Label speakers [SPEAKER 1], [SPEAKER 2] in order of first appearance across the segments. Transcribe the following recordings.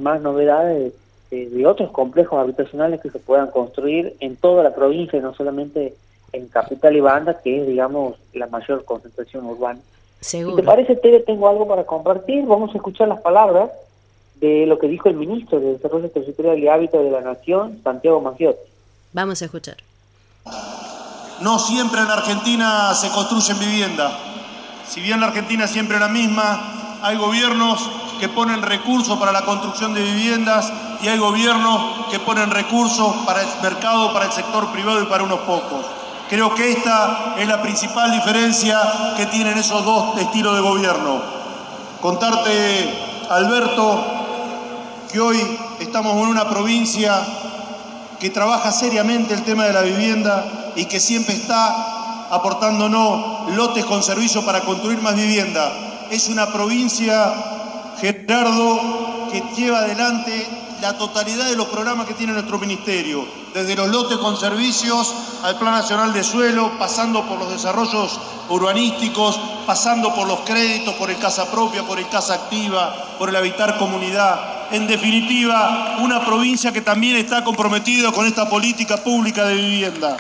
[SPEAKER 1] más novedades de otros complejos habitacionales que se puedan construir en toda la provincia, no solamente en Capital y Banda, que es, digamos, la mayor concentración urbana.
[SPEAKER 2] Seguro.
[SPEAKER 1] Si te parece, Tere, tengo algo para compartir. Vamos a escuchar las palabras de lo que dijo el ministro de Desarrollo Territorial y Hábitat de la Nación, Santiago Mangiotti.
[SPEAKER 2] Vamos a escuchar.
[SPEAKER 3] No siempre en Argentina se construyen viviendas. Si bien la Argentina siempre es la misma, hay gobiernos que ponen recursos para la construcción de viviendas y hay gobiernos que ponen recursos para el mercado, para el sector privado y para unos pocos. Creo que esta es la principal diferencia que tienen esos dos estilos de gobierno. Contarte, Alberto, que hoy estamos en una provincia que trabaja seriamente el tema de la vivienda y que siempre está aportándonos lotes con servicio para construir más vivienda. Es una provincia, Gerardo, que lleva adelante la totalidad de los programas que tiene nuestro ministerio, desde los lotes con servicios al Plan Nacional de Suelo, pasando por los desarrollos urbanísticos, pasando por los créditos, por el Casa Propia, por el Casa Activa, por el Habitar Comunidad. En definitiva, una provincia que también está comprometida con esta política pública de vivienda.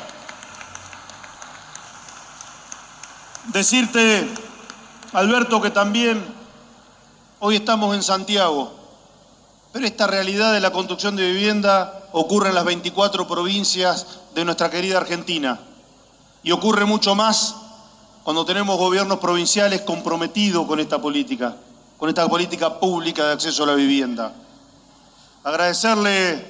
[SPEAKER 3] Decirte, Alberto, que también hoy estamos en Santiago, pero esta realidad de la construcción de vivienda ocurre en las 24 provincias de nuestra querida Argentina. Y ocurre mucho más cuando tenemos gobiernos provinciales comprometidos con esta política pública de acceso a la vivienda. Agradecerle,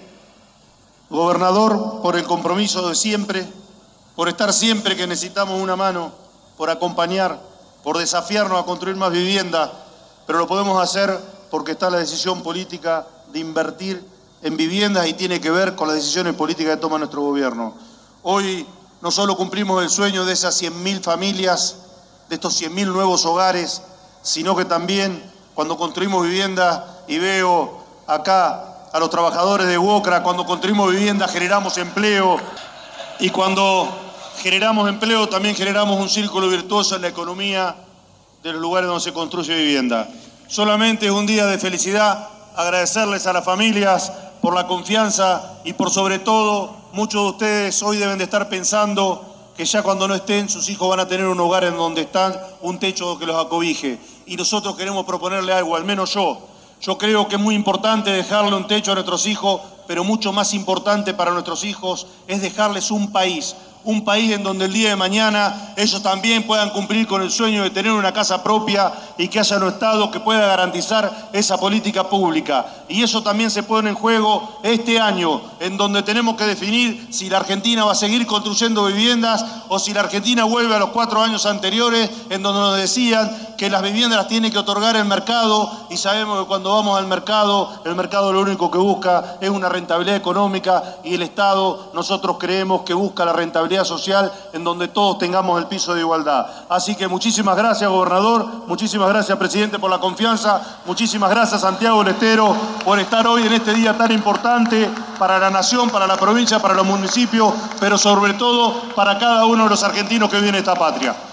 [SPEAKER 3] gobernador, por el compromiso de siempre, por estar siempre que necesitamos una mano, por acompañar, por desafiarnos a construir más vivienda, pero lo podemos hacer porque está la decisión política de invertir en viviendas y tiene que ver con las decisiones políticas que toma nuestro gobierno. Hoy no solo cumplimos el sueño de esas 100.000 familias, de estos 100.000 nuevos hogares, sino que también cuando construimos viviendas, y veo acá a los trabajadores de UOCRA, cuando construimos viviendas generamos empleo, y cuando generamos empleo también generamos un círculo virtuoso en la economía de los lugares donde se construye vivienda. Solamente es un día de felicidad, agradecerles a las familias por la confianza y por sobre todo, muchos de ustedes hoy deben de estar pensando que ya cuando no estén, sus hijos van a tener un hogar en donde están, un techo que los acobije. Y nosotros queremos proponerle algo, al menos yo. Yo creo que es muy importante dejarle un techo a nuestros hijos, pero mucho más importante para nuestros hijos es dejarles un país en donde el día de mañana ellos también puedan cumplir con el sueño de tener una casa propia y que haya un Estado que pueda garantizar esa política pública. Y eso también se pone en juego este año, en donde tenemos que definir si la Argentina va a seguir construyendo viviendas o si la Argentina vuelve a los 4 años anteriores, en donde nos decían que las viviendas las tiene que otorgar el mercado, y sabemos que cuando vamos al mercado, el mercado lo único que busca es una rentabilidad económica, y el Estado, nosotros creemos que busca la rentabilidad social en donde todos tengamos el piso de igualdad. Así que muchísimas gracias, gobernador, muchísimas gracias, presidente, por la confianza, muchísimas gracias, Santiago del Estero, por estar hoy en este día tan importante para la nación, para la provincia, para los municipios, pero sobre todo para cada uno de los argentinos que vive en esta patria.